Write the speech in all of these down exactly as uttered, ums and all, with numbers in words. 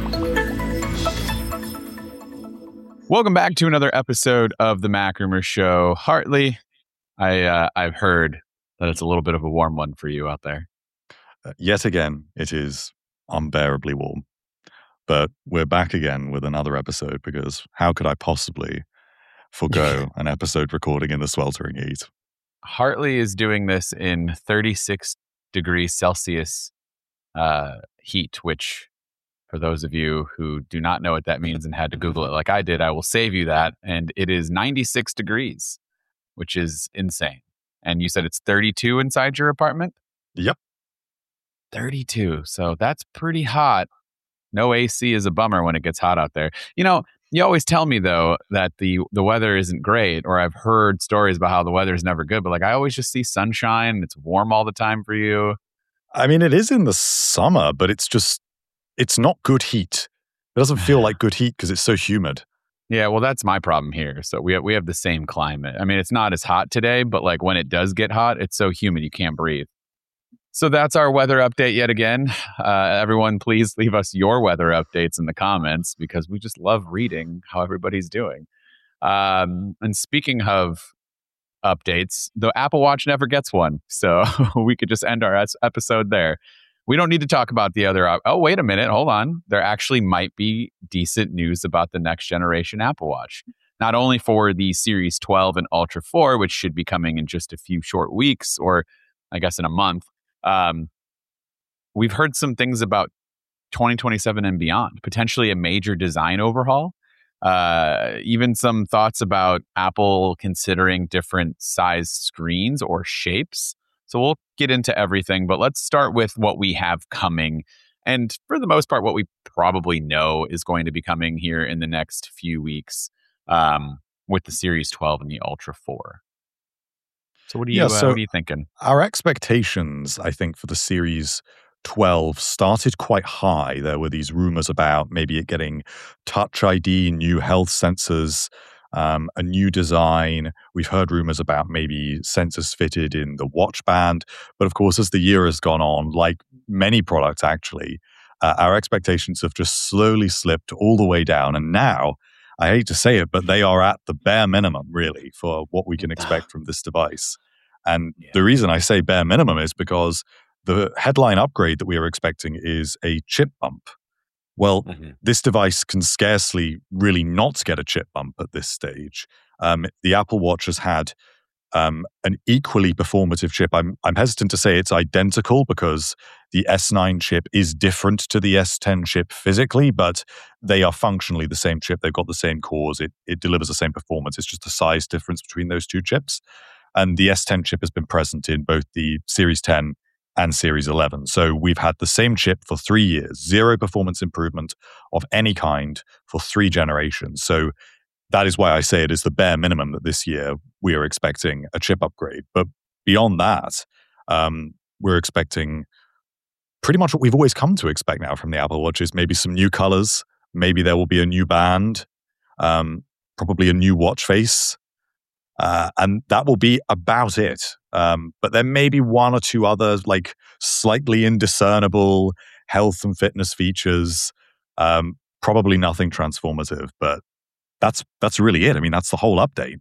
Welcome back to another episode of the Mac Rumor Show. Hartley, I, uh, I've heard that it's a little bit of a warm one for you out there. Uh, yet again, it is unbearably warm. But we're back again with another episode because how could I possibly forgo an episode recording in the sweltering heat? Hartley is doing this in thirty-six degrees Celsius uh, heat, which for those of you who do not know what that means and had to Google it like I did, I will save you that. And it is ninety-six degrees, which is insane. And you said it's thirty-two inside your apartment? Yep. thirty-two. So that's pretty hot. No A C is a bummer when it gets hot out there. You know, you always tell me, though, that the the weather isn't great, or I've heard stories about how the weather is never good. But like I always just see sunshine. It's warm all the time for you. I mean, it is in the summer, but it's just, it's not good heat. It doesn't feel like good heat because it's so humid. Yeah, well, that's my problem here. So we have, we have the same climate. I mean, it's not as hot today, but like when it does get hot, it's so humid you can't breathe. So that's our weather update yet again. Uh, everyone, please leave us your weather updates in the comments because we just love reading how everybody's doing. Um, and speaking of updates, the Apple Watch never gets one. So we could just end our es- episode there. We don't need to talk about the other. Oh, wait a minute. Hold on. There actually might be decent news about the next generation Apple Watch. Not only for the Series twelve and Ultra four, which should be coming in just a few short weeks, or I guess in a month. Um, we've heard some things about twenty twenty-seven and beyond, potentially a major design overhaul. Uh, even some thoughts about Apple considering different size screens or shapes. So we'll get into everything, but let's start with what we have coming. And for the most part, what we probably know is going to be coming here in the next few weeks um, with the Series twelve and the Ultra four. So what are you, yeah, uh, so what are you thinking? Our expectations, I think, for the Series twelve started quite high. There were these rumors about maybe it getting Touch I D, new health sensors, um, a new design. We've heard rumors about maybe sensors fitted in the watch band. But of course, as the year has gone on, like many products actually, uh, our expectations have just slowly slipped all the way down. And now, I hate to say it, but they are at the bare minimum, really, for what we can expect from this device. And yeah. The reason I say bare minimum is because the headline upgrade that we are expecting is a chip bump. Well, mm-hmm. This device can scarcely really not get a chip bump at this stage. Um, the Apple Watch has had um, an equally performative chip. I'm, I'm hesitant to say it's identical because the S nine chip is different to the S ten chip physically, but they are functionally the same chip. They've got the same cores. It, it delivers the same performance. It's just a size difference between those two chips. And the S ten chip has been present in both the Series ten and Series eleven. So we've had the same chip for three years, zero performance improvement of any kind for three generations. So that is why I say it is the bare minimum that this year we are expecting a chip upgrade. But beyond that, um, we're expecting pretty much what we've always come to expect now from the Apple Watch is maybe some new colors. Maybe there will be a new band, um, probably a new watch face. Uh, and that will be about it. Um, but there may be one or two other like slightly indiscernible health and fitness features. Um, probably nothing transformative, but that's that's really it. I mean, that's the whole update.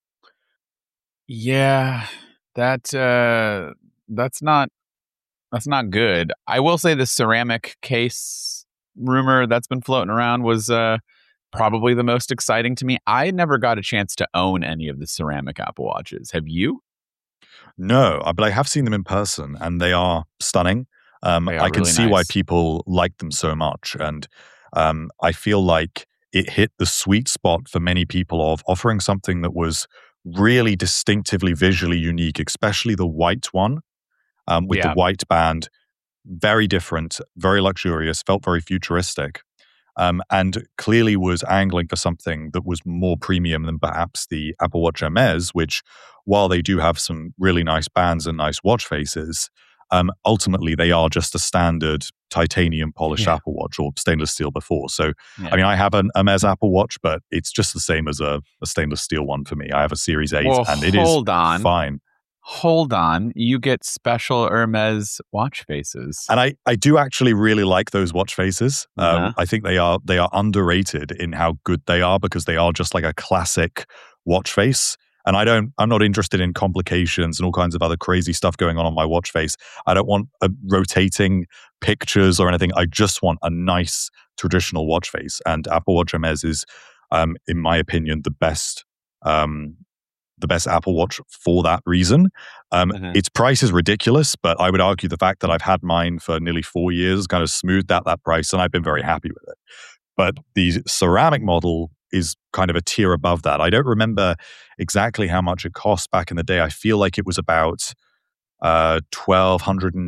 Yeah, that uh, that's not that's not good. I will say the ceramic case rumor that's been floating around was uh, probably the most exciting to me. I never got a chance to own any of the ceramic Apple Watches. Have you? No, but I have seen them in person, and they are stunning. Um, they are I can really see nice. why people like them so much, and um, I feel like it hit the sweet spot for many people of offering something that was really distinctively visually unique, especially the white one um, with yeah. the white band. Very different, very luxurious, felt very futuristic. Um, and clearly was angling for something that was more premium than perhaps the Apple Watch Hermes, which, while they do have some really nice bands and nice watch faces, um, ultimately they are just a standard titanium polished yeah. Apple Watch or stainless steel before. So, yeah. I mean, I have an Hermes Apple Watch, but it's just the same as a, a stainless steel one for me. I have a Series eight well, and it hold is on. fine. hold on. You get special Hermes watch faces. And I, I do actually really like those watch faces. Uh-huh. Um, I think they are they are underrated in how good they are because they are just like a classic watch face. And I don't, I'm not interested in complications and all kinds of other crazy stuff going on on my watch face. I don't want uh, rotating pictures or anything. I just want a nice traditional watch face. And Apple Watch Hermes is, um, in my opinion, the best, um, the best Apple Watch for that reason. Um, Mhm. Its price is ridiculous, but I would argue the fact that I've had mine for nearly four years kind of smoothed out that price, and I've been very happy with it. But the ceramic model is kind of a tier above that. I don't remember exactly how much it cost back in the day. I feel like it was about uh, twelve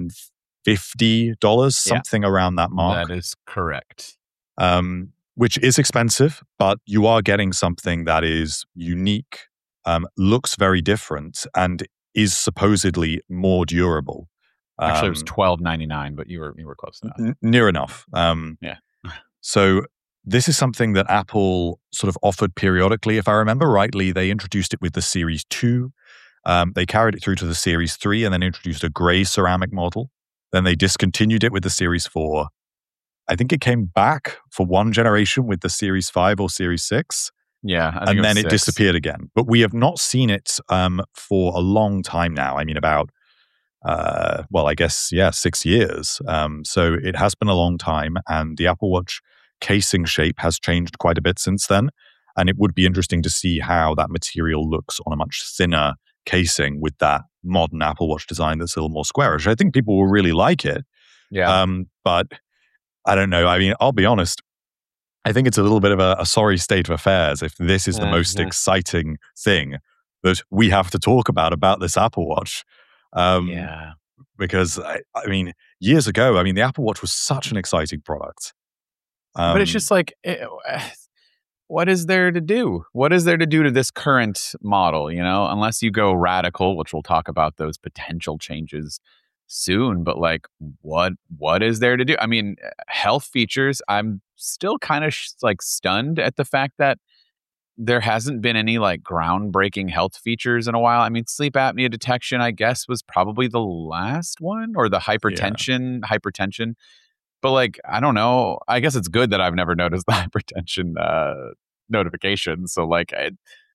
fifty dollars, Yeah. something around that mark. That is correct. Um, which is expensive, but you are getting something that is unique, um, looks very different, and is supposedly more durable. Actually, it was Um, twelve ninety-nine, but you were you were close enough. n- near enough. Um, Yeah. So this is something that Apple sort of offered periodically. If I remember rightly, they introduced it with the Series two. Um, they carried it through to the Series three and then introduced a gray ceramic model. Then they discontinued it with the Series four. I think it came back for one generation with the Series five or Series six. Yeah. I think And it was then it six. disappeared again. But we have not seen it um, for a long time now. I mean, about, uh, well, I guess, yeah, six years. Um, so it has been a long time. And the Apple Watch casing shape has changed quite a bit since then. And it would be interesting to see how that material looks on a much thinner casing with that modern Apple Watch design that's a little more squarish. I think people will really like it. Yeah. Um, but I don't know. I mean, I'll be honest. I think it's a little bit of a, a sorry state of affairs if this is the most Mhm. exciting thing that we have to talk about about this Apple Watch. Um, yeah. Because, I, I mean, years ago, I mean, the Apple Watch was such an exciting product. Um, But it's just like, it, what is there to do? What is there to do to this current model? You know, unless you go radical, which we'll talk about those potential changes soon. But like, what what is there to do? I mean, health features. I'm still kind of sh- like stunned at the fact that there hasn't been any like groundbreaking health features in a while. I mean, sleep apnea detection, I guess, was probably the last one, or the hypertension, hypertension. But like, I don't know. I guess it's good that I've never noticed the hypertension uh, notification. So like, I,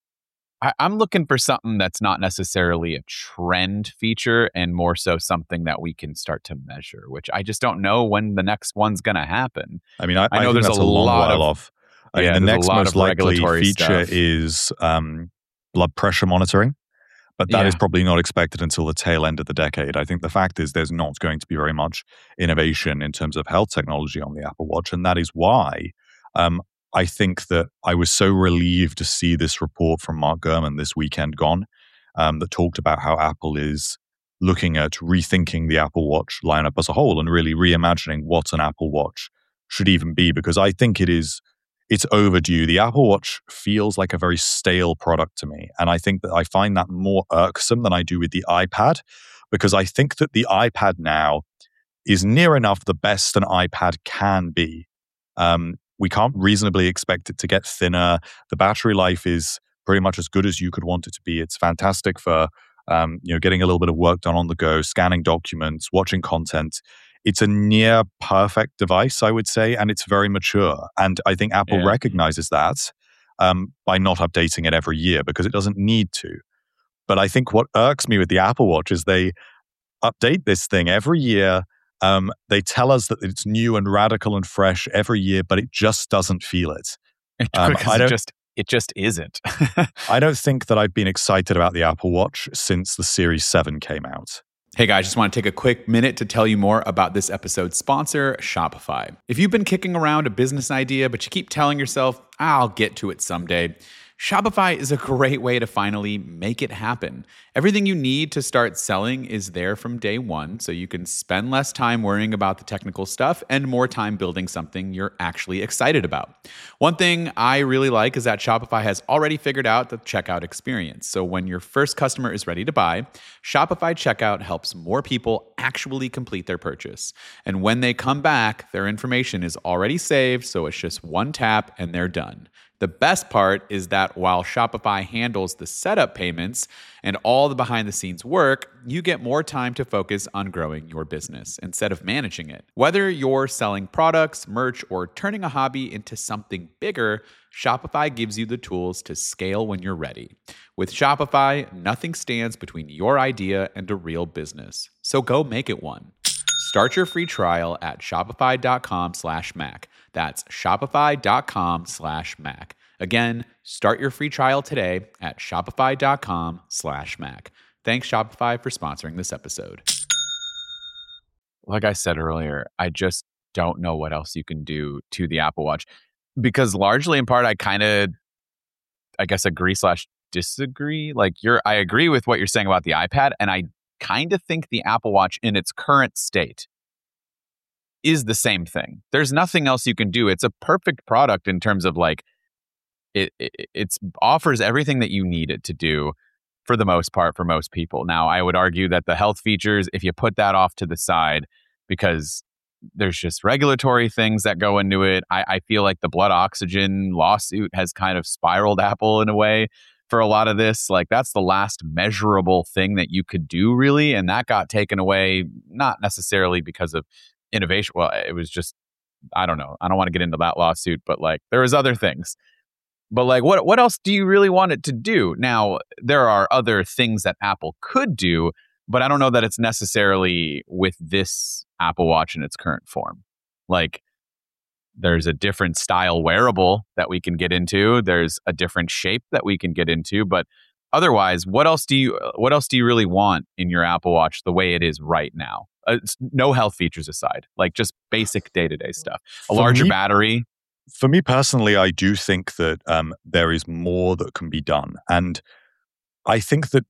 I, I'm looking for something that's not necessarily a trend feature and more so something that we can start to measure. Which I just don't know when the next one's going to happen. I mean, I, I I know think there's that's a a long lot while of- off. I yeah, mean, the there's a next lot most of likely regulatory feature stuff. is um, blood pressure monitoring, but that is Yeah. probably not expected until the tail end of the decade. I think the fact is there's not going to be very much innovation in terms of health technology on the Apple Watch, and that is why um, I think that I was so relieved to see this report from Mark Gurman this weekend gone um, that talked about how Apple is looking at rethinking the Apple Watch lineup as a whole and really reimagining what an Apple Watch should even be, because I think it is it's overdue. The Apple Watch feels like a very stale product to me. And I think that I find that more irksome than I do with the iPad, because I think that the iPad now is near enough the best an iPad can be. Um, we can't reasonably expect it to get thinner. The battery life is pretty much as good as you could want it to be. It's fantastic for um, you know, getting a little bit of work done on the go, scanning documents, watching content. It's a near perfect device, I would say, and it's very mature. And I think Apple Yeah. recognizes that um, by not updating it every year because it doesn't need to. But I think what irks me with the Apple Watch is they update this thing every year. Um, they tell us that it's new and radical and fresh every year, but it just doesn't feel it. Um, Because I it don't- just it just isn't. I don't think that I've been excited about the Apple Watch since the Series seven came out. Hey guys, just want to take a quick minute to tell you more about this episode's sponsor, Shopify. If you've been kicking around a business idea, but you keep telling yourself, I'll get to it someday, Shopify is a great way to finally make it happen. Everything you need to start selling is there from day one, so you can spend less time worrying about the technical stuff and more time building something you're actually excited about. One thing I really like is that Shopify has already figured out the checkout experience. So when your first customer is ready to buy, Shopify Checkout helps more people actually complete their purchase. And when they come back, their information is already saved, so it's just one tap and they're done. The best part is that while Shopify handles the setup payments and all the behind the scenes work, you get more time to focus on growing your business instead of managing it. Whether you're selling products, merch, or turning a hobby into something bigger, Shopify gives you the tools to scale when you're ready. With Shopify, nothing stands between your idea and a real business. So go make it one. Start your free trial at shopify.com slash Mac. That's shopify.com slash Mac. Again, start your free trial today at shopify.com slash Mac. Thanks, Shopify, for sponsoring this episode. Like I said earlier, I just don't know what else you can do to the Apple Watch. Because largely in part, I kind of, I guess, agree slash disagree. Like you're, I agree with what you're saying about the iPad, and I kind of think the Apple Watch in its current state is the same thing. There's nothing else you can do. It's a perfect product in terms of like, it, it it's offers everything that you need it to do for the most part for most people. Now, I would argue that the health features, if you put that off to the side, because there's just regulatory things that go into it. I, I feel like the blood oxygen lawsuit has kind of spiraled Apple in a way for a lot of this. Like that's the last measurable thing that you could do really. And that got taken away, not necessarily because of innovation. Well, it was just, I don't know. I don't want to get into that lawsuit, but like there was other things. But like what, what else do you really want it to do? Now, there are other things that Apple could do, but I don't know that it's necessarily with this Apple Watch in its current form. Like there's a different style wearable that we can get into. There's a different shape that we can get into. But otherwise, what else do you what else do you really want in your Apple Watch the way it is right now? Uh, no health features aside, like just basic day-to-day stuff. A For larger me- battery. For me personally, I do think that um, there is more that can be done. And I think that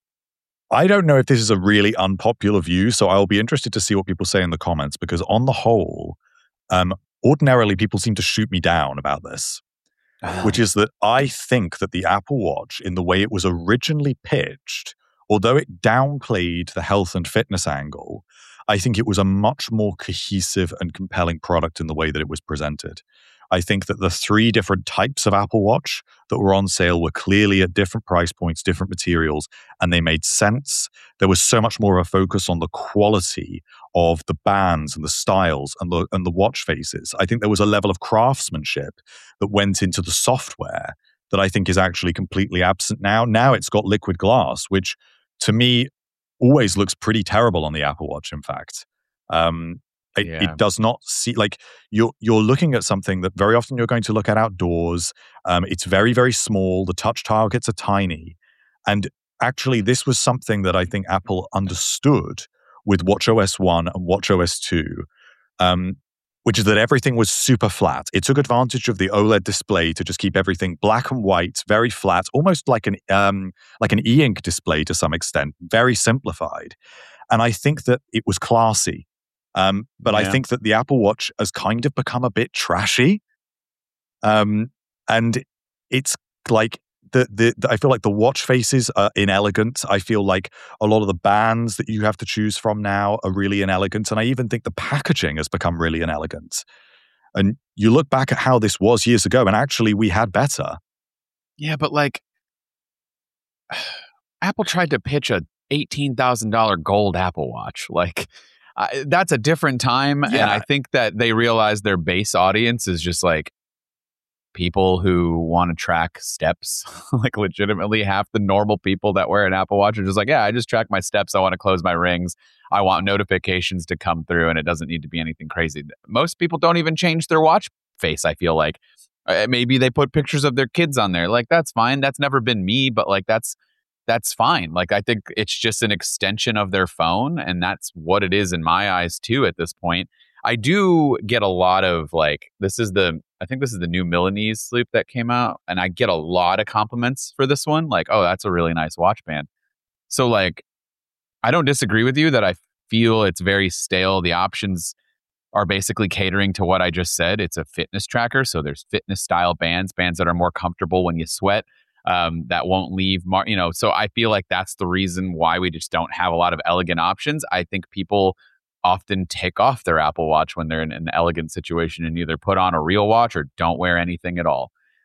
I don't know if this is a really unpopular view, so I'll be interested to see what people say in the comments, because on the whole, um, ordinarily people seem to shoot me down about this, which is that I think that the Apple Watch, in the way it was originally pitched, although it downplayed the health and fitness angle, I think it was a much more cohesive and compelling product in the way that it was presented. I think that the three different types of Apple Watch that were on sale were clearly at different price points, different materials, and they made sense. There was so much more of a focus on the quality of the bands and the styles and the and the watch faces. I think there was a level of craftsmanship that went into the software that I think is actually completely absent now. Now it's got liquid glass, which to me always looks pretty terrible on the Apple Watch, in fact. Um, It, Yeah. it does not see, like you're you're looking at something that very often you're going to look at outdoors. Um, it's very, very small. The touch targets are tiny. And actually, this was something that I think Apple understood with watchOS one and watchOS two, um, which is that everything was super flat. It took advantage of the OLED display to just keep everything black and white, very flat, almost like an um, like an e-ink display to some extent, very simplified. And I think that it was classy. Um, but Yeah. I think that the Apple Watch has kind of become a bit trashy. Um, and it's like, the, the, the I feel like the watch faces are inelegant. I feel like a lot of the bands that you have to choose from now are really inelegant. And I even think the packaging has become really inelegant. And you look back at how this was years ago, and actually we had better. Yeah, but like Apple tried to pitch a eighteen thousand dollars gold Apple Watch. Like I, that's a different time. And Yeah. I think that they realize their base audience is just like people who want to track steps. Like legitimately half the normal people that wear an Apple Watch are just like, yeah, I just track my steps. I want to close my rings. I want notifications to come through, and it doesn't need to be anything crazy. Most people don't even change their watch face, I feel like. Uh, maybe they put pictures of their kids on there. Like, that's fine. That's never been me, but like, that's that's fine. Like, I think it's just an extension of their phone, and that's what it is in my eyes too at this point. I do get a lot of like, this is the, I think this is the new Milanese Loop that came out, and I get a lot of compliments for this one. Like, oh, that's a really nice watch band. So like, I don't disagree with you that I feel it's very stale. The options are basically catering to what I just said. It's a fitness tracker. So there's fitness style bands, bands that are more comfortable when you sweat, um, that won't leave, mar- you know, so I feel like that's the reason why we just don't have a lot of elegant options. I think people often take off their Apple Watch when they're in an elegant situation and either put on a real watch or don't wear anything at all.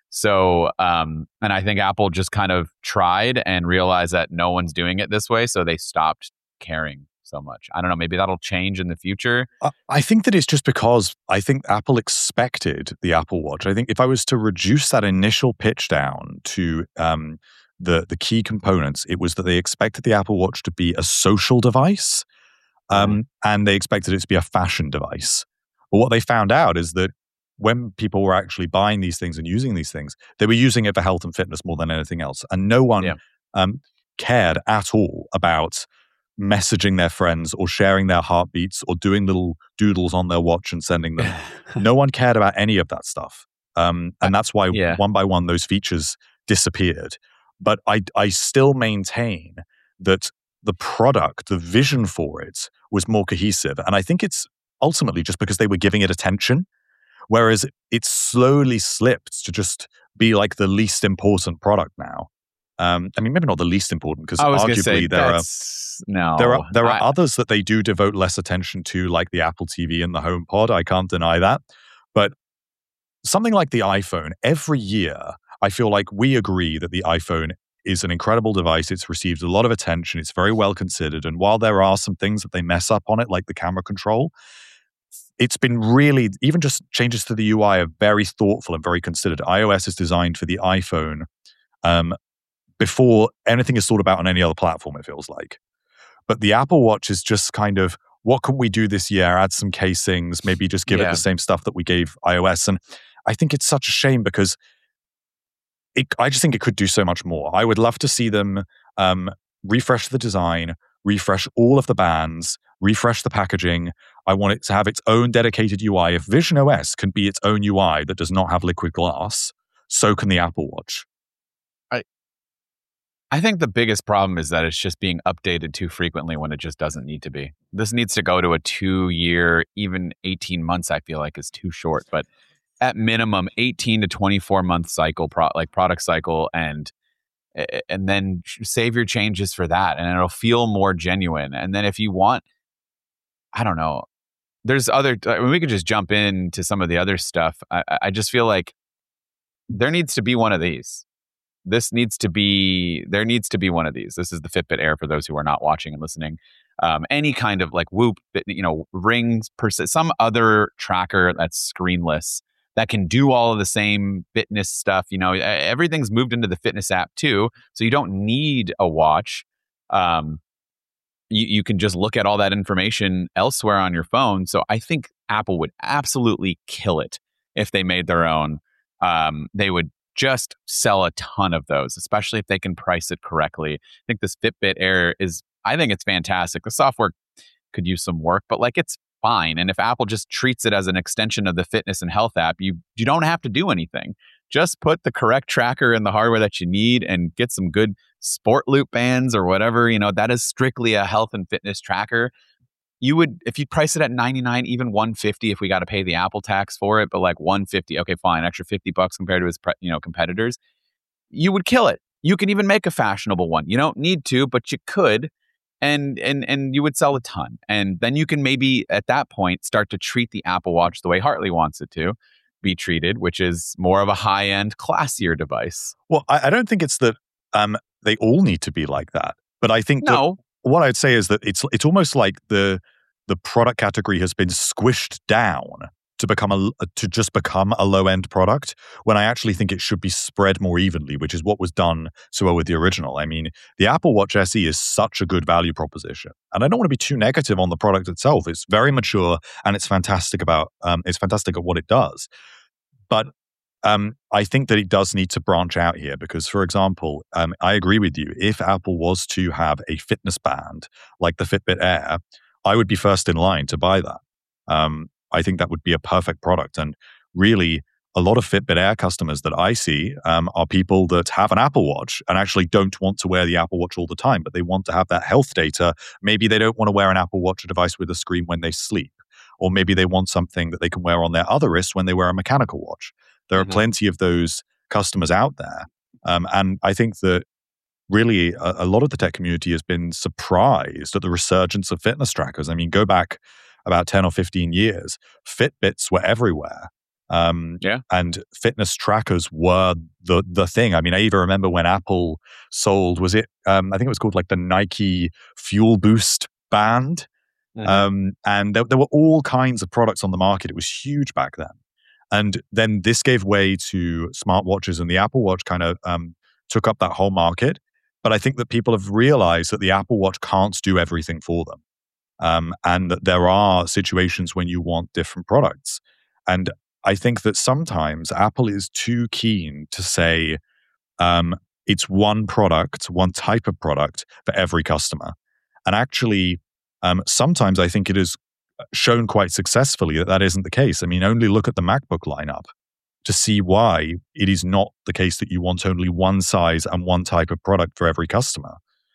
So, um, and I think Apple just kind of tried and realized that no one's doing it this way. So they stopped caring so much. I don't know. Maybe that'll change in the future. I- I think that it's just because I think Apple expected the Apple Watch. I think if I was to reduce that initial pitch down to um, the, the key components, it was that they expected the Apple Watch to be a social device um, mm. and they expected it to be a fashion device. But what they found out is that when people were actually buying these things and using these things, they were using it for health and fitness more than anything else. And no one yeah. um, cared at all about messaging their friends or sharing their heartbeats or doing little doodles on their watch and sending them. No one cared about any of that stuff. Um, and that's why yeah. one by one those features disappeared. But I, I still maintain that the product, the vision for it was more cohesive. And I think it's ultimately just because they were giving it attention. Whereas it slowly slipped to just be like the least important product now. Um, I mean, maybe not the least important because arguably say, there are no, there are there are I, others that they do devote less attention to, like the Apple T V and the HomePod. I can't deny that. But something like the iPhone, every year, I feel like we agree that the iPhone is an incredible device. It's received a lot of attention. It's very well considered. And while there are some things that they mess up on it, like the camera control, it's been really, even just changes to the U I are very thoughtful and very considered. iOS is designed for the iPhone um, before anything is thought about on any other platform, it feels like. But the Apple Watch is just kind of, what can we do this year? Add some casings, maybe just give yeah. it the same stuff that we gave iOS. And I think it's such a shame because it, I just think it could do so much more. I would love to see them um, refresh the design, refresh all of the bands, refresh the packaging. I want it to have its own dedicated U I. If Vision O S can be its own U I that does not have liquid glass, so can the Apple Watch. I I think the biggest problem is that it's just being updated too frequently when it just doesn't need to be. This needs to go to a two-year, even eighteen months, I feel like is too short. But at minimum, eighteen to twenty-four month cycle, pro- like product cycle, and and then save your changes for that, and it'll feel more genuine. And then if you want, I don't know, there's other, I mean, we could just jump into some of the other stuff. I, I just feel like there needs to be one of these. This needs to be, there needs to be one of these. This is the Fitbit Air for those who are not watching and listening. Um, any kind of like Whoop, you know, rings, per se, some other tracker that's screenless that can do all of the same fitness stuff. You know, everything's moved into the fitness app too. So you don't need a watch. Um, you, you can just look at all that information elsewhere on your phone. So I think Apple would absolutely kill it if they made their own. Um, they would just sell a ton of those, especially if they can price it correctly. I think this Fitbit Air is, I think it's fantastic. The software could use some work, but like it's fine. And if Apple just treats it as an extension of the fitness and health app, you you don't have to do anything. Just put the correct tracker in the hardware that you need and get some good Sport Loop bands or whatever. You know, that is strictly a health and fitness tracker. You would, if you price it at ninety-nine, even one fifty, if we got to pay the Apple tax for it, but like one fifty, okay, fine, extra fifty bucks compared to its, you know, competitors, you would kill it. You can even make a fashionable one. You don't need to, but you could. And and and you would sell a ton. And then you can maybe at that point start to treat the Apple Watch the way Hartley wants it to be treated, which is more of a high-end, classier device. Well, I, I don't think it's that um, they all need to be like that. But I think no. that what I'd say is that it's it's almost like the the product category has been squished down to become a to just become a low-end product, when I actually think it should be spread more evenly, which is what was done so well with the original. I mean, the Apple Watch S E is such a good value proposition, and I don't want to be too negative on the product itself. It's very mature and it's fantastic about um, it's fantastic at what it does. But um, I think that it does need to branch out here because, for example, um, I agree with you. If Apple was to have a fitness band like the Fitbit Air, I would be first in line to buy that. Um, I think that would be a perfect product. And really, a lot of Fitbit Air customers that I see um, are people that have an Apple Watch and actually don't want to wear the Apple Watch all the time, but they want to have that health data. Maybe they don't want to wear an Apple Watch device with a screen when they sleep, or maybe they want something that they can wear on their other wrist when they wear a mechanical watch. There mm-hmm. are plenty of those customers out there. Um, and I think that really a, a lot of the tech community has been surprised at the resurgence of fitness trackers. I mean, go back about ten or fifteen years, Fitbits were everywhere. Um, Yeah. And fitness trackers were the the thing. I mean, I even remember when Apple sold, was it, um, I think it was called like the Nike Fuel Boost band. Mhm. Um, and there, there were all kinds of products on the market. It was huge back then. And then this gave way to smartwatches, and the Apple Watch kind of um, took up that whole market. But I think that people have realized that the Apple Watch can't do everything for them. Um, and that there are situations when you want different products. And I think that sometimes Apple is too keen to say um, it's one product, one type of product for every customer. And actually, um, sometimes I think it is shown quite successfully that that isn't the case. I mean, only look at the MacBook lineup to see why it is not the case that you want only one size and one type of product for every customer.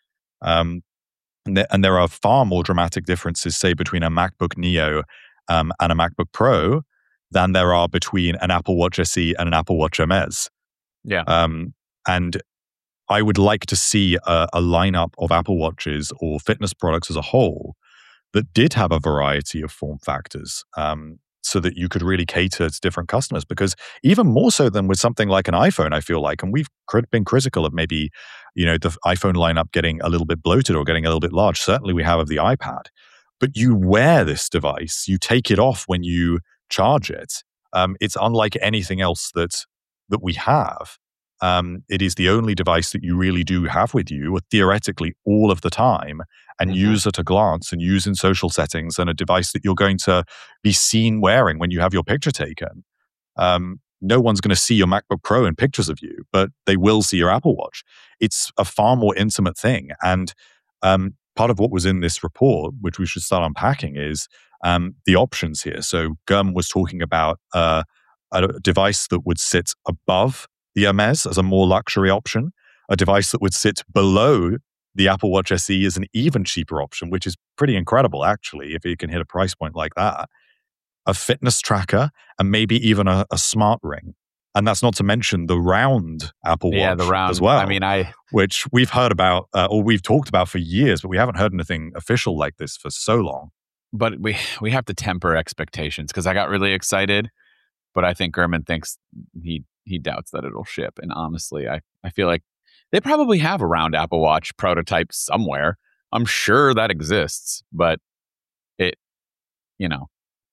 Um, and, there, and there are far more dramatic differences, say, between a MacBook Neo um, and a MacBook Pro than there are between an Apple Watch S E and an Apple Watch M S. Yeah. Um, and I would like to see a, a lineup of Apple Watches or fitness products as a whole that did have a variety of form factors, um, so that you could really cater to different customers. Because even more so than with something like an iPhone, I feel like, and we've crit- been critical of maybe, you know, the iPhone lineup getting a little bit bloated or getting a little bit large. Certainly we have of the iPad. But you wear this device, you take it off when you charge it. Um, it's unlike anything else that that we have. Um, it is the only device that you really do have with you, theoretically, all of the time, and Mhm. use at a glance and use in social settings, and a device that you're going to be seen wearing when you have your picture taken. Um, no one's going to see your MacBook Pro in pictures of you, but they will see your Apple Watch. It's a far more intimate thing. And um, part of what was in this report, which we should start unpacking, is um, the options here. So Gurm was talking about uh, a device that would sit above the Hermes as a more luxury option, a device that would sit below the Apple Watch S E as an even cheaper option, which is pretty incredible, actually, if you can hit a price point like that, a fitness tracker, and maybe even a, a smart ring. And that's not to mention the round Apple Watch Yeah, the round as well. I mean, I which we've heard about, uh, or we've talked about for years, but we haven't heard anything official like this for so long. But we we have to temper expectations, because I got really excited, but I think Gurman thinks he he doubts that it'll ship. And honestly, I, I feel like they probably have a round Apple Watch prototype somewhere. I'm sure that exists, but it, you know,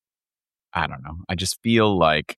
I don't know. I just feel like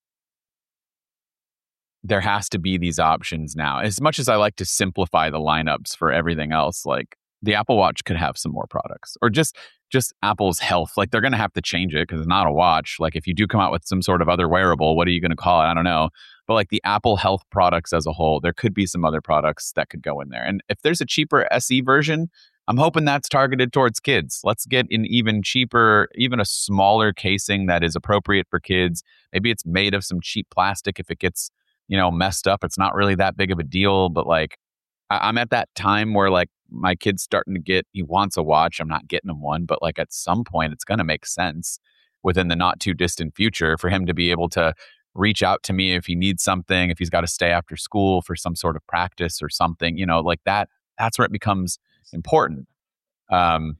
there has to be these options now. As much as I like to simplify the lineups for everything else, like the Apple Watch could have some more products, or just just Apple's health. Like they're going to have to change it because it's not a watch. Like if you do come out with some sort of other wearable, what are you going to call it? I don't know. But like the Apple health products as a whole, there could be some other products that could go in there. And if there's a cheaper S E version, I'm hoping that's targeted towards kids. Let's get an even cheaper, even a smaller casing that is appropriate for kids. Maybe it's made of some cheap plastic. If it gets, you know, messed up, it's not really that big of a deal. But like, I- I'm at that time where like my kid's starting to get, he wants a watch. I'm not getting him one, but like at some point it's going to make sense within the not too distant future for him to be able to reach out to me if he needs something, if he's got to stay after school for some sort of practice or something, you know, like that, that's where it becomes important. Um,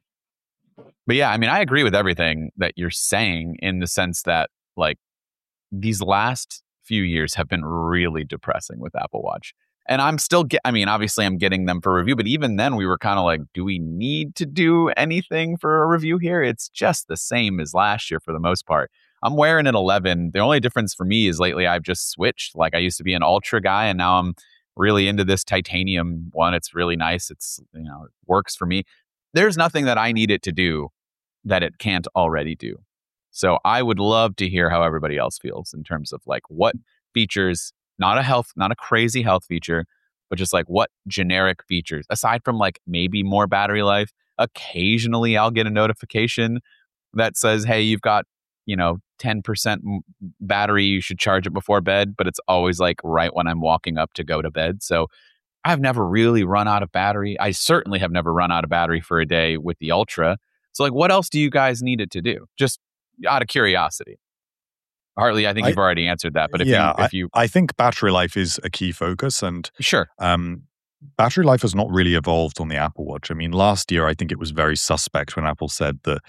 but yeah, I mean, I agree with everything that you're saying in the sense that like these last few years have been really depressing with Apple Watch. And I'm still get, I mean, obviously I'm getting them for review, but even then we were kind of like, do we need to do anything for a review here? It's just the same as last year for the most part. I'm wearing an eleven. The only difference for me is lately I've just switched. Like I used to be an ultra guy and now I'm really into this titanium one. It's really nice. It's, you know, it works for me. There's nothing that I need it to do that it can't already do. So I would love to hear how everybody else feels in terms of like what features, not a health, not a crazy health feature, but just like what generic features, aside from like maybe more battery life. Occasionally I'll get a notification that says, hey, you've got, you know, ten percent battery, you should charge it before bed, but it's always like right when I'm walking up to go to bed. So I've never really run out of battery. I certainly have never run out of battery for a day with the Ultra. So like, what else do you guys need it to do? Just out of curiosity. Hartley, I think I, you've already answered that, but if yeah, you, if you, I, I think battery life is a key focus, and sure, um, battery life has not really evolved on the Apple Watch. I mean, last year I think it was very suspect when Apple said that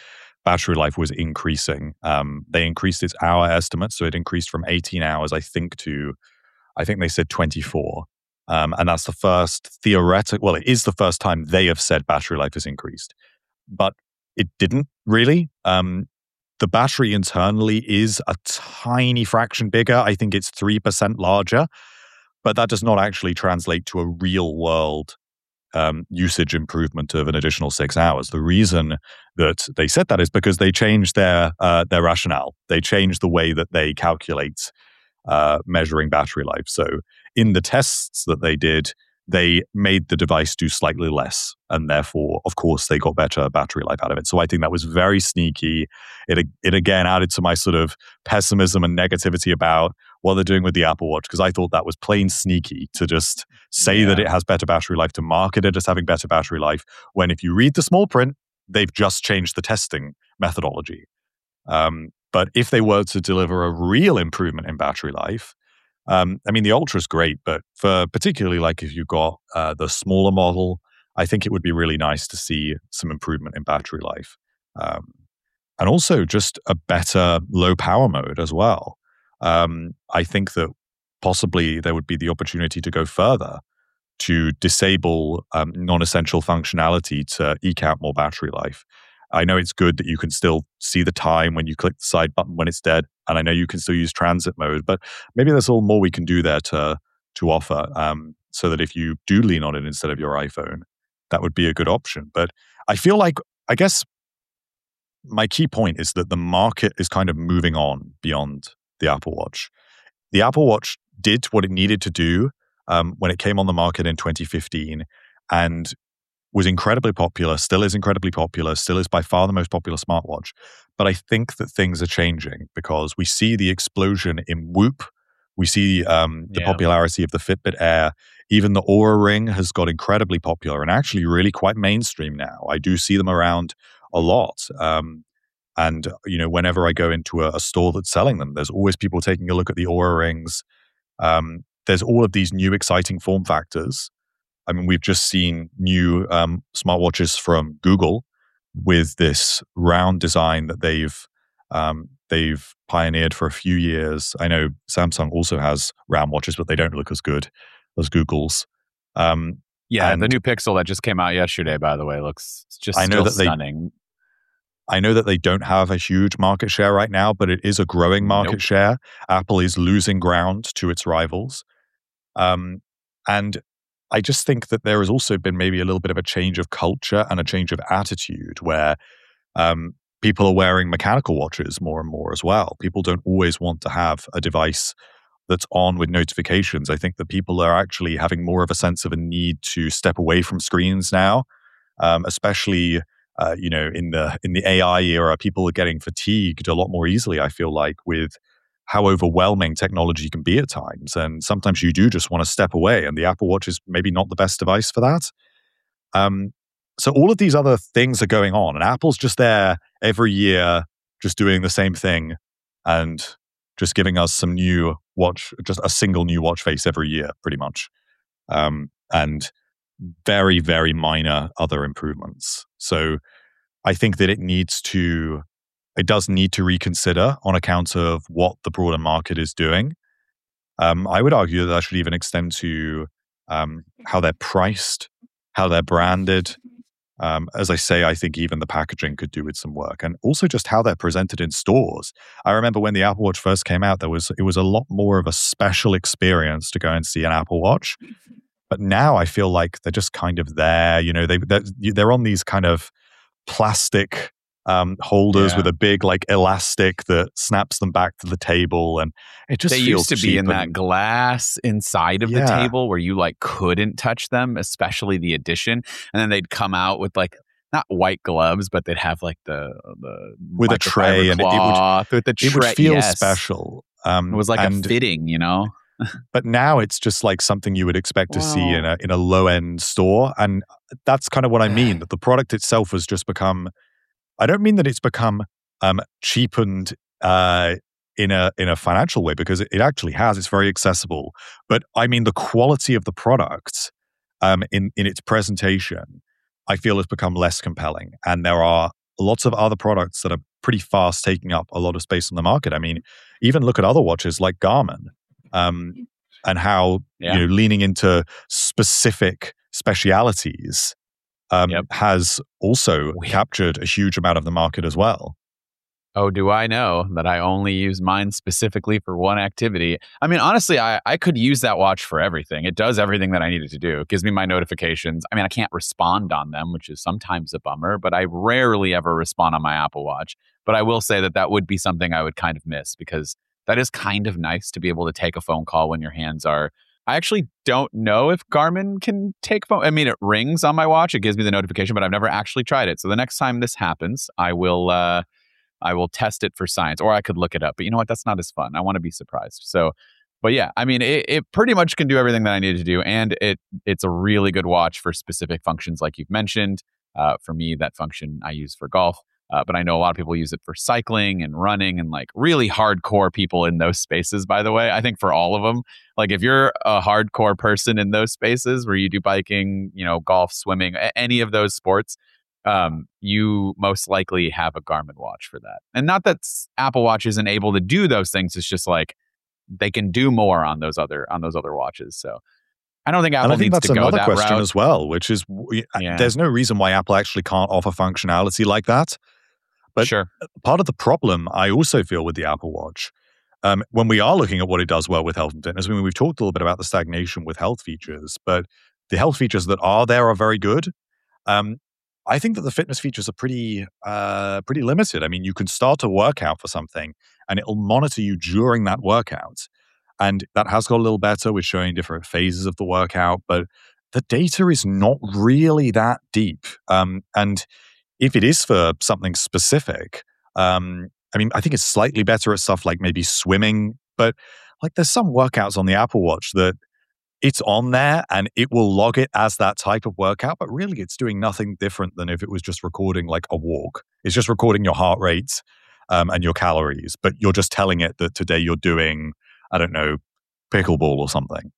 battery life was increasing. Um, they increased its hour estimate, so it increased from eighteen hours, I think, to I think they said twenty-four. Um, and that's the first theoretical, well, it is the first time they have said battery life has increased. But it didn't really. Um, the battery internally is a tiny fraction bigger. I think it's three percent larger. But that does not actually translate to a real world um, usage improvement of an additional six hours. The reason that they said that is because they changed their uh, their rationale. They changed the way that they calculate uh, measuring battery life. So in the tests that they did, they made the device do slightly less. And therefore, of course, they got better battery life out of it. So I think that was very sneaky. It, it again added to my sort of pessimism and negativity about what they're doing with the Apple Watch, because I thought that was plain sneaky to just say yeah. that it has better battery life, to market it as having better battery life, when if you read the small print, they've just changed the testing methodology. Um, but if they were to deliver a real improvement in battery life, um, I mean, the Ultra is great, but for particularly like if you've got uh, the smaller model, I think it would be really nice to see some improvement in battery life. Um, and also just a better low power mode as well. Um, I think that possibly there would be the opportunity to go further to disable um, non-essential functionality to eke out more battery life. I know it's good that you can still see the time when you click the side button when it's dead, and I know you can still use transit mode, but maybe there's a little more we can do there to to offer, um, so that if you do lean on it instead of your iPhone, that would be a good option. But I feel like, I guess my key point is that the market is kind of moving on beyond the Apple Watch. The Apple Watch did what it needed to do um, when it came on the market in twenty fifteen, and was incredibly popular, still is incredibly popular, still is by far the most popular smartwatch. But I think that things are changing because we see the explosion in Whoop. We see um, the yeah. popularity of the Fitbit Air. Even the Oura Ring has got incredibly popular and actually really quite mainstream now. I do see them around a lot. Um, and, you know, whenever I go into a, a store that's selling them, there's always people taking a look at the Oura Rings. Um, there's all of these new exciting form factors. I mean, we've just seen new um, smartwatches from Google with this round design that they've um, they've pioneered for a few years. I know Samsung also has round watches, but they don't look as good as Google's. Um, yeah, the new Pixel that just came out yesterday, by the way, looks just I know still that stunning. They, I know that they don't have a huge market share right now, but it is a growing market nope. share. Apple is losing ground to its rivals. Um, and I just think that there has also been maybe a little bit of a change of culture and a change of attitude where um, people are wearing mechanical watches more and more as well. People don't always want to have a device that's on with notifications. I think that people are actually having more of a sense of a need to step away from screens now, um, especially uh, you know in the in the A I era. People are getting fatigued a lot more easily, I feel like, with how overwhelming technology can be at times. And sometimes you do just want to step away, and the Apple Watch is maybe not the best device for that. Um, so all of these other things are going on, and Apple's just there every year, just doing the same thing and just giving us some new watch, just a single new watch face every year, pretty much. Um, and very, very minor other improvements. So I think that it needs to It does need to reconsider on account of what the broader market is doing. Um, I would argue that that should even extend to um, how they're priced, how they're branded. Um, as I say, I think even the packaging could do with some work, and also just how they're presented in stores. I remember when the Apple Watch first came out, there was it was a lot more of a special experience to go and see an Apple Watch. But now I feel like they're just kind of there. You know, they they're, they're on these kind of plastic Um, holders yeah. with a big like elastic that snaps them back to the table, and it just they feels used to be in and, that glass inside of yeah. the table where you like couldn't touch them, especially the Edition, and then they'd come out with like not white gloves, but they'd have like the the with a tray, and it, it would with the tray, it would feel yes. special. Um, it was like and, a fitting, you know. But now it's just like something you would expect to wow. see in a in a low end store, and that's kind of what I mean. That the product itself has just become. I don't mean that it's become um, cheapened uh, in a in a financial way, because it, it actually has. It's very accessible. But I mean the quality of the product um, in in its presentation, I feel has become less compelling. And there are lots of other products that are pretty fast taking up a lot of space in the market. I mean, even look at other watches like Garmin, um, and how Yeah. you know leaning into specific specialities um, Yep. has also We- captured a huge amount of the market as well. Oh, do I know that I only use mine specifically for one activity? I mean, honestly, I, I could use that watch for everything. It does everything that I need it to do. It gives me my notifications. I mean, I can't respond on them, which is sometimes a bummer, but I rarely ever respond on my Apple Watch. But I will say that that would be something I would kind of miss, because that is kind of nice to be able to take a phone call when your hands are. I actually don't know if Garmin can take phone. I mean, it rings on my watch. It gives me the notification, but I've never actually tried it. So the next time this happens, I will... Uh, I will test it for science, or I could look it up. But you know what? That's not as fun. I want to be surprised. So, but yeah, I mean, it, it pretty much can do everything that I need to do, and it it's a really good watch for specific functions, like you've mentioned. Uh, for me, that function I use for golf, uh, but I know a lot of people use it for cycling and running, and like really hardcore people in those spaces. By the way, I think for all of them, like if you're a hardcore person in those spaces where you do biking, you know, golf, swimming, a- any of those sports. Um, you most likely have a Garmin watch for that. And not that s- Apple Watch isn't able to do those things. It's just like they can do more on those other on those other watches. So I don't think Apple And I think needs that's to go another that question route. as well, which is w- Yeah. there's no reason why Apple actually can't offer functionality like that. But sure. part of the problem I also feel with the Apple Watch, um, when we are looking at what it does well with health and fitness, I mean, we've talked a little bit about the stagnation with health features, but the health features that are there are very good. Um, I think that the fitness features are pretty, uh, pretty limited. I mean, you can start a workout for something, and it'll monitor you during that workout, and that has got a little better with showing different phases of the workout. But the data is not really that deep, um, and if it is for something specific, um, I mean, I think it's slightly better at stuff like maybe swimming. But like, there's some workouts on the Apple Watch that it's on there and it will log it as that type of workout, but really it's doing nothing different than if it was just recording like a walk. It's just recording your heart rate um, and your calories, but you're just telling it that today you're doing, I don't know, pickleball or something.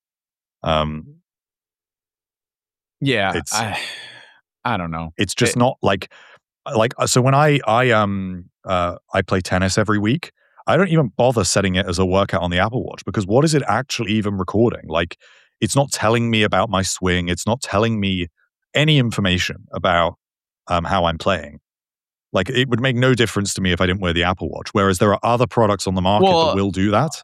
Um, Yeah. it's- I, I don't know. it's just It- not like, like, so when I, I, um, uh, I play tennis every week, I don't even bother setting it as a workout on the Apple Watch, because what is it actually even recording? Like, it's not telling me about my swing. It's not telling me any information about um, how I'm playing. Like, it would make no difference to me if I didn't wear the Apple Watch, whereas there are other products on the market Well, that will do that.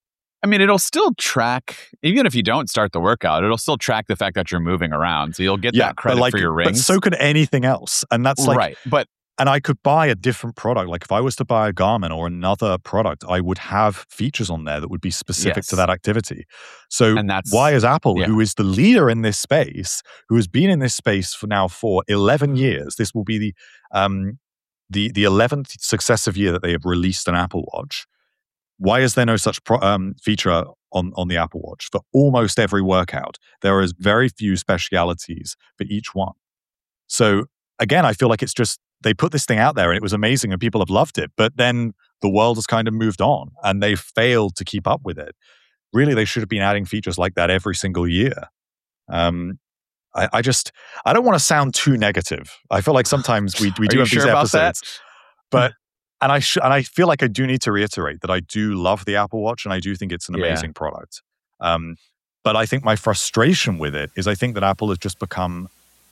I mean, it'll still track, even if you don't start the workout, it'll still track the fact that you're moving around. So you'll get Yeah, that credit but like, for your but rings. so could anything else. And that's like, right. But and I could buy a different product. Like if I was to buy a Garmin or another product, I would have features on there that would be specific Yes. to that activity. So And that's- why is Apple, yeah. who is the leader in this space, who has been in this space for now for eleven years, this will be the um, the the eleventh successive year that they have released an Apple Watch. Why is there no such pro- um, feature on, on the Apple Watch for almost every workout? There is very few specialities for each one. So again, I feel like it's just, they put this thing out there and it was amazing and people have loved it, but then the world has kind of moved on and they've failed to keep up with it. Really, they should have been adding features like that every single year. Um, I, I just, I don't want to sound too negative. I feel like sometimes we, we Are do you have sure these about that? episodes, but, and I, sh- and I feel like I do need to reiterate that I do love the Apple Watch and I do think it's an Yeah. amazing product. Um, but I think my frustration with it is I think that Apple has just become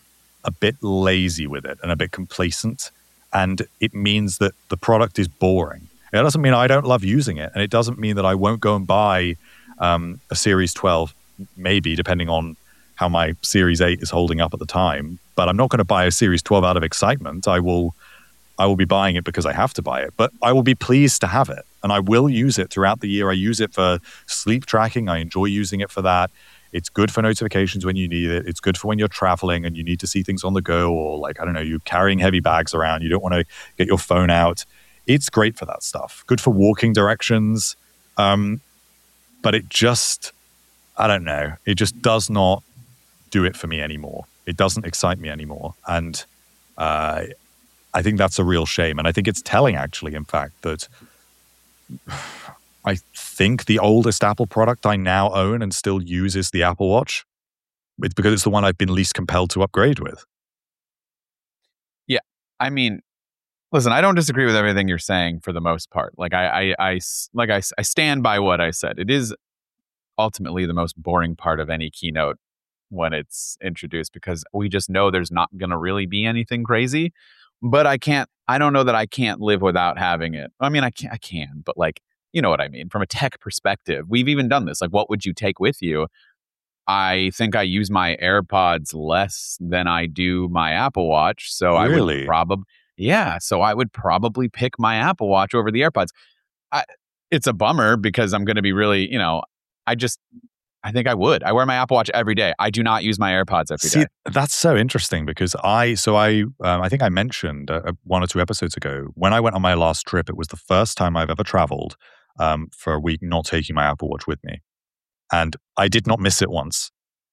a bit lazy with it and a bit complacent. And it means that the product is boring. It doesn't mean I don't love using it. And it doesn't mean that I won't go and buy um, a Series twelve, maybe, depending on how my Series eight is holding up at the time. But I'm not going to buy a Series twelve out of excitement. I will I will be buying it because I have to buy it. But I will be pleased to have it. And I will use it throughout the year. I use it for sleep tracking. I enjoy using it for that. It's good for notifications when you need it. It's good for when you're traveling and you need to see things on the go, or like, I don't know, you're carrying heavy bags around. You don't want to get your phone out. It's great for that stuff. Good for walking directions. Um, but it just, I don't know. It just does not do it for me anymore. It doesn't excite me anymore. And uh, I think that's a real shame. And I think it's telling, actually, in fact, that I think the oldest Apple product I now own and still use is the Apple Watch. It's because it's the one I've been least compelled to upgrade with. I mean, Listen, I don't disagree with everything you're saying for the most part. Like I, I, I like I, I stand by what I said. It is ultimately the most boring part of any keynote when it's introduced because we just know there's not going to really be anything crazy. But I can't. I don't know that I can't live without having it. I mean, I can. I can, but like, you know what I mean. From a tech perspective, we've even done this. Like, what would you take with you? I think I use my AirPods less than I do my Apple Watch. So Really? I would probably, yeah. So I would probably pick my Apple Watch over the AirPods. I, it's a bummer because I'm going to be really, you know, I just, I think I would. I wear my Apple Watch every day. I do not use my AirPods every See, day. that's so interesting because I, so I, um, I think I mentioned uh, one or two episodes ago when I went on my last trip, it was the first time I've ever traveled um, for a week not taking my Apple Watch with me. And I did not miss it once.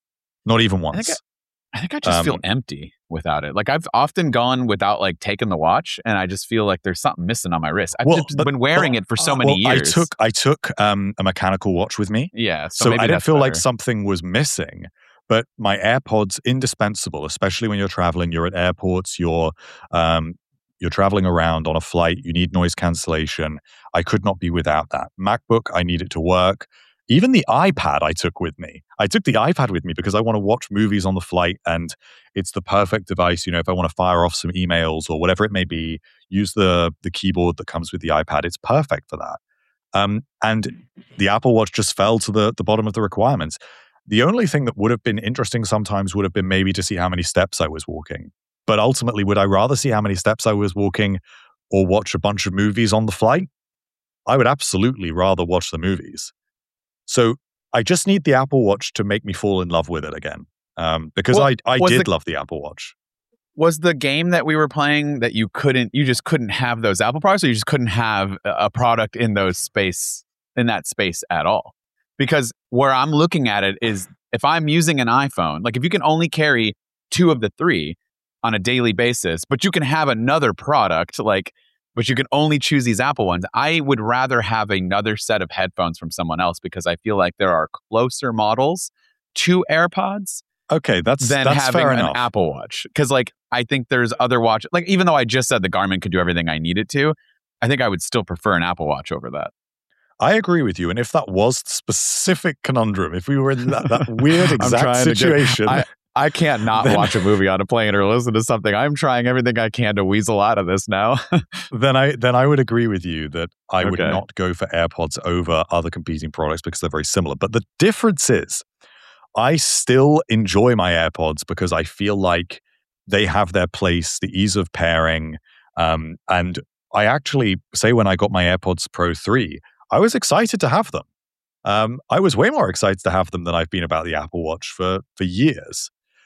Not even once. I think I, I, think I just Um, feel empty without it. Like I've often gone without like taking the watch and I just feel like there's something missing on my wrist. I've Well, just but- been wearing but, it for so uh, many well, years. I took I took um, a mechanical watch with me, yeah. So, so, maybe I didn't that's feel like better. something was missing. But my AirPods, indispensable, especially when you're traveling. You're at airports. You're um, you're traveling around on a flight. You need noise cancellation. I could not be without that. MacBook, I need it to work. Even the iPad I took with me. I took the iPad with me because I want to watch movies on the flight and it's the perfect device. You know, if I want to fire off some emails or whatever it may be, use the, the keyboard that comes with the iPad. It's perfect for that. Um, and the Apple Watch just fell to the, the bottom of the requirements. The only thing that would have been interesting sometimes would have been maybe to see how many steps I was walking. But ultimately, would I rather see how many steps I was walking or watch a bunch of movies on the flight? I would absolutely rather watch the movies. So I just need the Apple Watch to make me fall in love with it again. Um, because Well, I, I was did the- love the Apple Watch. Was the game that we were playing that you couldn't, you just couldn't have those Apple products, or you just couldn't have a a product in those space, in that space at all? Because where I'm looking at it is if I'm using an iPhone, like if you can only carry two of the three on a daily basis, but you can have another product, like, but you can only choose these Apple ones. I would rather have another set of headphones from someone else because I feel like there are closer models to AirPods Okay, that's than that's having fair an enough. Apple Watch. Because like I think there's other watch, like even though I just said the Garmin could do everything I need it to, I think I would still prefer an Apple Watch over that. I agree with you. And if that was the specific conundrum, if we were in that, that weird exact trying to get- situation, I- I can't not Then- watch a movie on a plane or listen to something. I'm trying everything I can to weasel out of this now. then I then I would agree with you that I would Okay. not go for AirPods over other competing products because they're very similar. But the difference is I still enjoy my AirPods because I feel like they have their place, the ease of pairing. Um, and I actually say when I got my AirPods Pro three, I was excited to have them. Um, I was way more excited to have them than I've been about the Apple Watch for for years.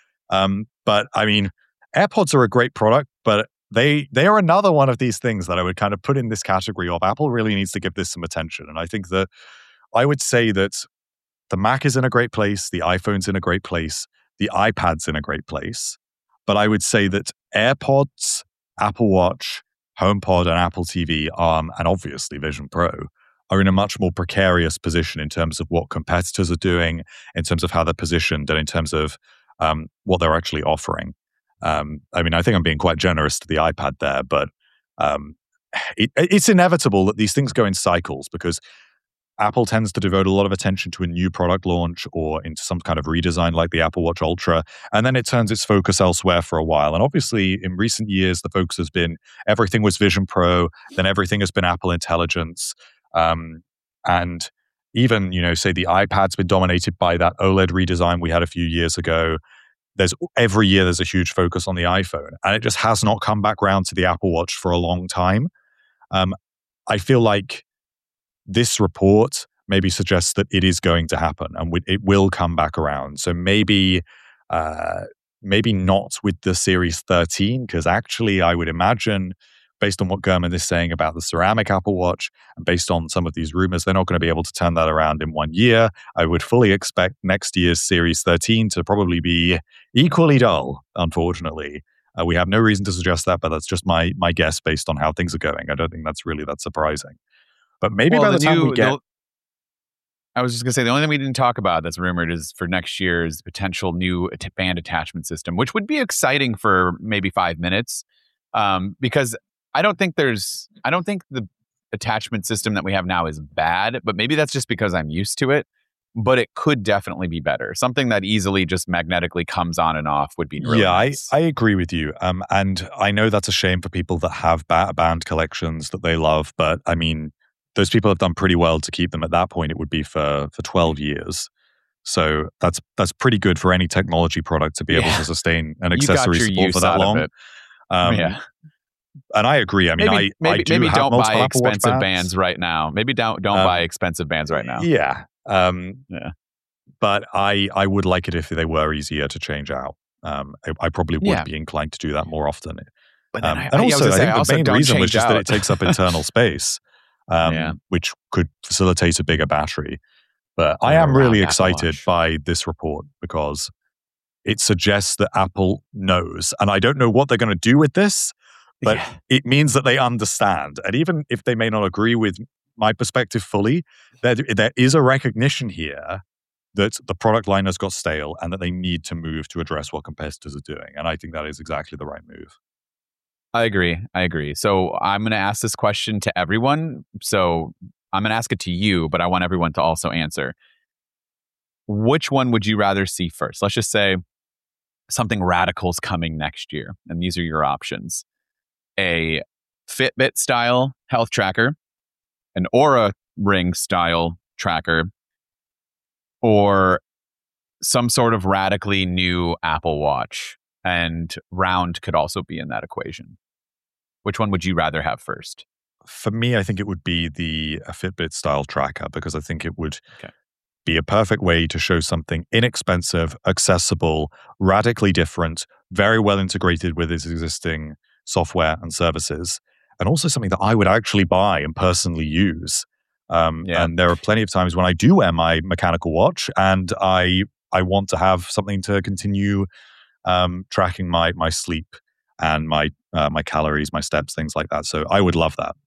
Um, but I mean, AirPods are a great product, but they they are another one of these things that I would kind of put in this category of Apple really needs to give this some attention. And I think that I would say that the Mac is in a great place, the iPhone's in a great place, the iPad's in a great place. But I would say that AirPods, Apple Watch, HomePod, and Apple T V, um, and obviously Vision Pro, are in a much more precarious position in terms of what competitors are doing, in terms of how they're positioned, and in terms of um, what they're actually offering. Um, I mean, I think I'm being quite generous to the iPad there, but um, it, it's inevitable that these things go in cycles because Apple tends to devote a lot of attention to a new product launch or into some kind of redesign like the Apple Watch Ultra, and then it turns its focus elsewhere for a while. And obviously, in recent years, the focus has been everything was Vision Pro, then everything has been Apple Intelligence. Um, and even, you know, say the iPad's been dominated by that OLED redesign we had a few years ago. There's every year there's a huge focus on the iPhone, and it just has not come back round to the Apple Watch for a long time. Um, I feel like this report maybe suggests that it is going to happen and it will come back around. So maybe, uh, maybe not with the Series thirteen, because actually I would imagine, based on what Gurman is saying about the ceramic Apple Watch, and based on some of these rumors, they're not going to be able to turn that around in one year. I would fully expect next year's Series thirteen to probably be equally dull, unfortunately. Uh, we have no reason to suggest that, but that's just my my guess based on how things are going. I don't think that's really that surprising. But maybe Well, by the, the time new- we get... the- I was just going to say, the only thing we didn't talk about that's rumored is for next year's potential new at- band attachment system, which would be exciting for maybe five minutes. Um, because I don't think there's, I don't think the attachment system that we have now is bad, but maybe that's just because I'm used to it. But it could definitely be better. Something that easily just magnetically comes on and off would be really yeah, nice. I, I agree with you. Um, and I know that's a shame for people that have ba- band collections that they love. But I mean, those people have done pretty well to keep them. At that point, it would be for for twelve years. So that's that's pretty good for any technology product to be able Yeah. to sustain an You got accessory your support use for that out of long. it. Um, yeah. And I agree. I mean, Maybe I, maybe I do maybe have don't multiple buy Apple Watch expensive bands. bands right now. Maybe don't don't Um, buy expensive bands right now. Yeah. Um, Yeah. But I, I would like it if they were easier to change out. Um, I, I probably would Yeah. be inclined to do that more often. But then Um, I, and I, I was also, gonna I say, think I the also main don't reason was change just that out. it takes up internal space, um, Yeah. which could facilitate a bigger battery. But I Or am around really Apple excited Watch. by this report because it suggests that Apple knows. And I don't know what they're going to do with this, but Yeah. it means that they understand. And even if they may not agree with my perspective fully, there, there is a recognition here that the product line has got stale and that they need to move to address what competitors are doing. And I think that is exactly the right move. I agree. I agree. So I'm going to ask this question to everyone. So I'm going to ask it to you, but I want everyone to also answer. Which one would you rather see first? Let's just say something radical's coming next year, and these are your options. A Fitbit style health tracker, an Oura Ring style tracker, or some sort of radically new Apple Watch. And round could also be in that equation. Which one would you rather have first? For me, I think it would be the a Fitbit style tracker because I think it would Okay. be a perfect way to show something inexpensive, accessible, radically different, very well integrated with its existing software and services, and also something that I would actually buy and personally use. Um, Yeah. And there are plenty of times when I do wear my mechanical watch and I I want to have something to continue um, tracking my my sleep and my uh, my calories, my steps, things like that. So I would love that.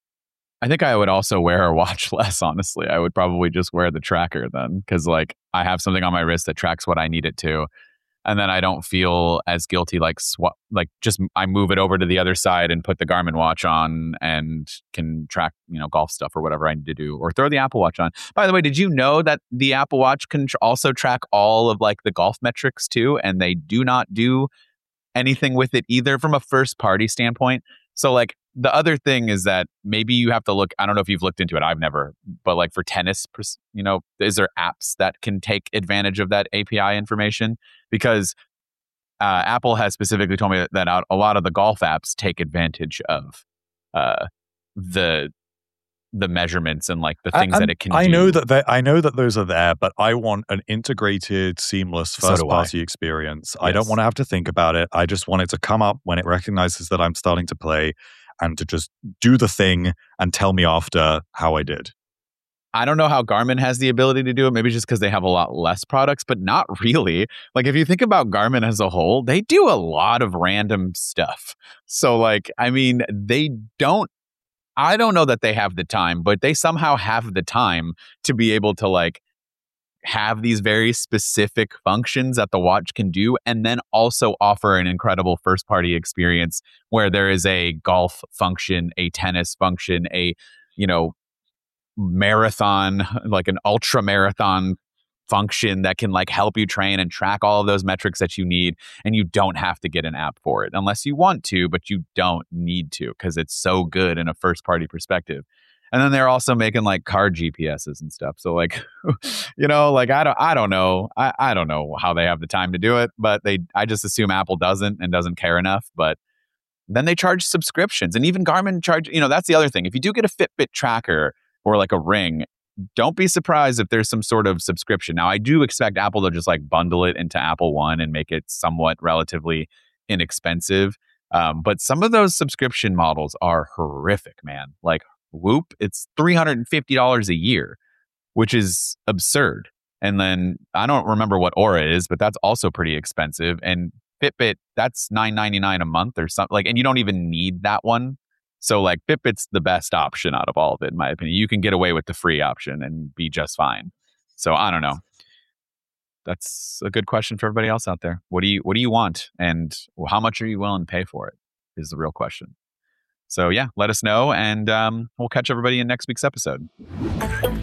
I think I would also wear a watch less, honestly. I would probably just wear the tracker then, because like I have something on my wrist that tracks what I need it to. And then I don't feel as guilty, like sw- like just I move it over to the other side and put the Garmin watch on and can track, you know, golf stuff or whatever I need to do, or throw the Apple Watch on. By the way, did you know that the Apple Watch can tr- also track all of like the golf metrics too? And they do not do anything with it either from a first party standpoint. So like the other thing is that maybe you have to look, I don't know if you've looked into it, I've never, but like for tennis, you know, is there apps that can take advantage of that A P I information? Because uh, Apple has specifically told me that, that a lot of the golf apps take advantage of uh, the the measurements and like the things And that it can I do. know that they- I know that those are there, but I want an integrated, seamless So first do I. party experience. I don't Yes. want to have to think about it. I just want it to come up when it recognizes that I'm starting to play and to just do the thing and tell me after how I did. I don't know how Garmin has the ability to do it. Maybe just because they have a lot less products, but not really. Like if you think about Garmin as a whole, they do a lot of random stuff. So like, I mean, they don't, I don't know that they have the time, but they somehow have the time to be able to like have these very specific functions that the watch can do, and then also offer an incredible first party experience where there is a golf function, a tennis function, a, you know, marathon, like an ultra marathon function that can like help you train and track all of those metrics that you need, and you don't have to get an app for it unless you want to, but you don't need to because it's so good in a first party perspective. And then they're also making like car G P S's and stuff. So like, you know, like I don't I don't know. I, I don't know how they have the time to do it, but they I just assume Apple doesn't and doesn't care enough. But then they charge subscriptions, and even Garmin charge, you know, that's the other thing. If you do get a Fitbit tracker or like a ring, don't be surprised if there's some sort of subscription. Now, I do expect Apple to just like bundle it into Apple One and make it somewhat relatively inexpensive. Um, but some of those subscription models are horrific, man. Like Whoop, it's three hundred fifty dollars a year, which is absurd. And then I don't remember what Oura is, but that's also pretty expensive. And Fitbit, that's nine ninety-nine a month or something. Like, and you don't even need that one. So like Fitbit's the best option out of all of it, in my opinion. You can get away with the free option and be just fine. So I don't know. That's a good question for everybody else out there. What do you what do you want, and how much are you willing to pay for it? Is the real question. So yeah, let us know, and um, we'll catch everybody in next week's episode.